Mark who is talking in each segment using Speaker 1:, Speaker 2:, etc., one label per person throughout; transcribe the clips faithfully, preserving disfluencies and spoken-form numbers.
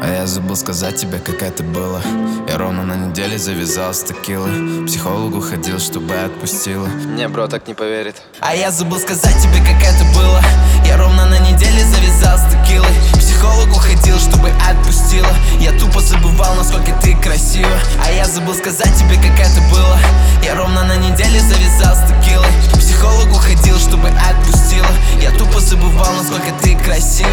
Speaker 1: А я забыл сказать тебе, как это было. Я ровно на неделе завязал с текилой. К психологу ходил, чтобы отпустила.
Speaker 2: Не, бро, так не поверит.
Speaker 1: А я забыл сказать тебе, как это было. Я ровно на неделе завязал с текилой. К психологу ходил, чтобы отпустила. Я тупо забывал, насколько ты красива. А я забыл сказать тебе, как это было. Я ровно на неделе завязал с текилой. К психологу ходил, чтобы отпустила. Я тупо забывал, насколько ты красива.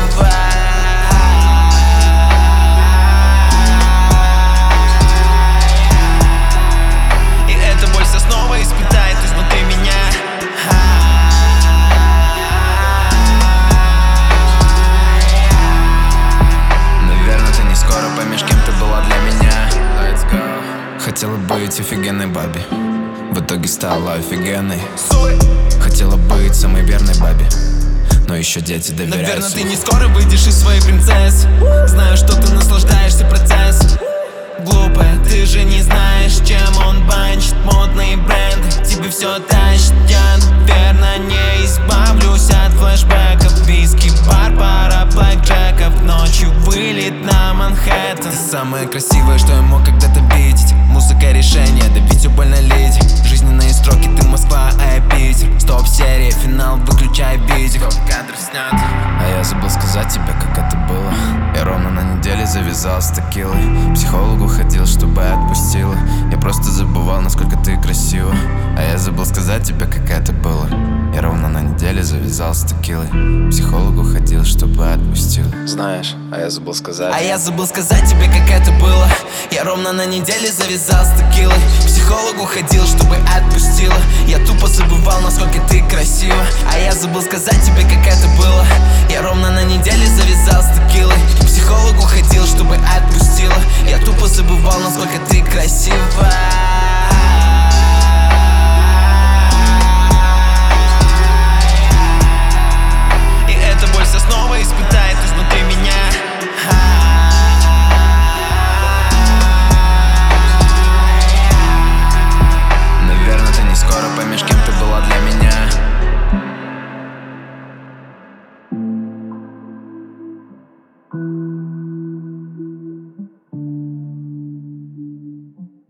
Speaker 1: Хотела быть офигенной бабе, в итоге стала офигенной. Хотела быть самой верной бабе, но еще дети доверяют.
Speaker 3: Наверное, ты не скоро выйдешь из своей принцессы. Знаю, что ты наслаждаешься процессом. Глупая, ты же не знаешь, чем он банчит. Модные бренды тебе все тащит. Я, наверное, не избавлюсь от флешбеков. Виски, бар, пара блэкджеков. Ночью вылет на Манхэттен. Ты самая красивая, что я мог когда-то видеть. Музыка решение, да ведь все больно леди. Жизненные строки, ты Москва, а я Питер. Стоп-серия, финал, выключай видео. Кадр снят.
Speaker 1: А я забыл сказать тебе, как это было. Я ровно на неделе завязал с текилой. К психологу ходил, чтобы отпустила. Я просто забывал, насколько ты красива. А я забыл сказать тебе, как это было. Я ровно на неделе завязал с текилой. К психологу ходил, чтобы отпустила.
Speaker 2: Знаешь, а я забыл сказать.
Speaker 1: А я забыл сказать тебе, как это было. Я ровно на неделе завязал с текилой. К психологу ходил, чтобы отпустила. Я тупо забывал, насколько ты красива. А я забыл сказать тебе, как это было. Я ровно на неделе завязал с текилой. К психологу ходил, чтобы отпустила. Я тупо забывал, насколько ты красива.